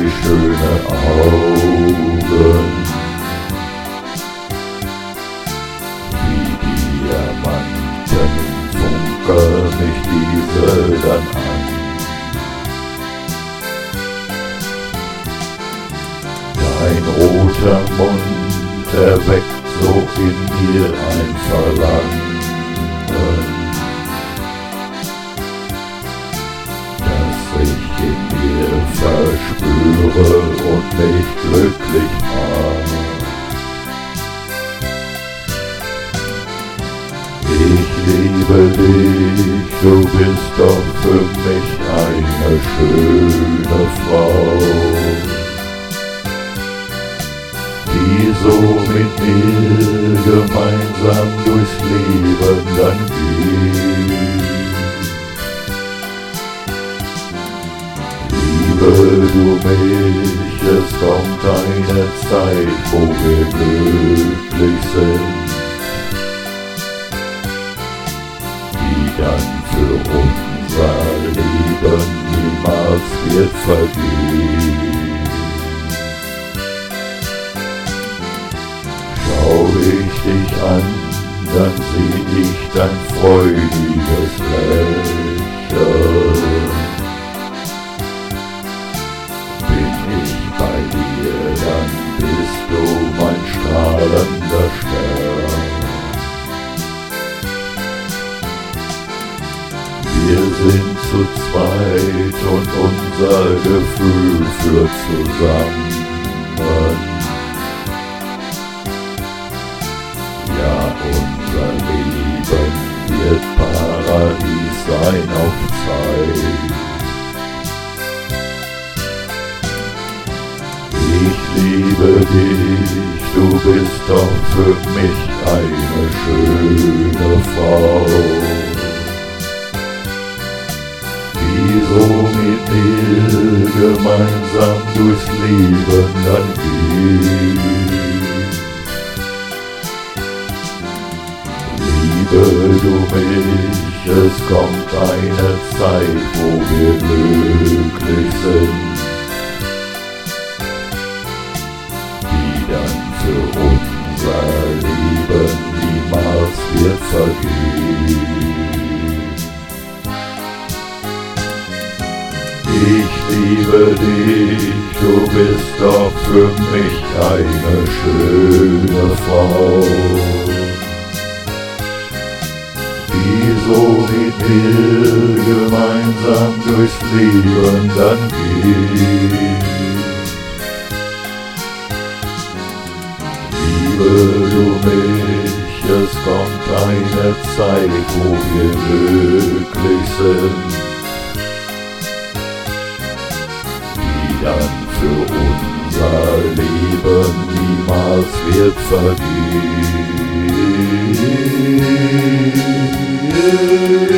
schöne Augen, wie Diamanten funkeln mich diese dann an. Dein roter Mund erweckt so in mir ein Verlangen, das ich in mir verspüre und mich glücklich macht. Ich liebe dich, du bist doch für mich eine schöne Frau, die so mit mir gemeinsam durchs Leben dann geht. Liebe du mich, es kommt eine Zeit, wo wir glücklich sind, die dann für unser Leben niemals wird vergehen. Schau ich dich an, dann sieh ich dein freudiges Lächeln. Bin ich bei dir, dann bist du mein strahlender Stern. Wir sind zu zweit und unser Gefühl führt zusammen. Ja, unser Leben wird Paradies sein auf Zeit. Ich liebe dich, du bist doch für mich eine schöne Frau, die so mit mir gemeinsam durchs Leben dann geht. Liebe du mich, es kommt eine Zeit, wo wir glücklich sind, die dann für unser Leben niemals wird vergehen. Ich liebe dich, du bist doch für mich eine schöne Frau, die so mit mir gemeinsam durchs Leben dann geht. Liebe du mich, es kommt eine Zeit, wo wir glücklich sind, die dann für unser Leben niemals wird vergehen.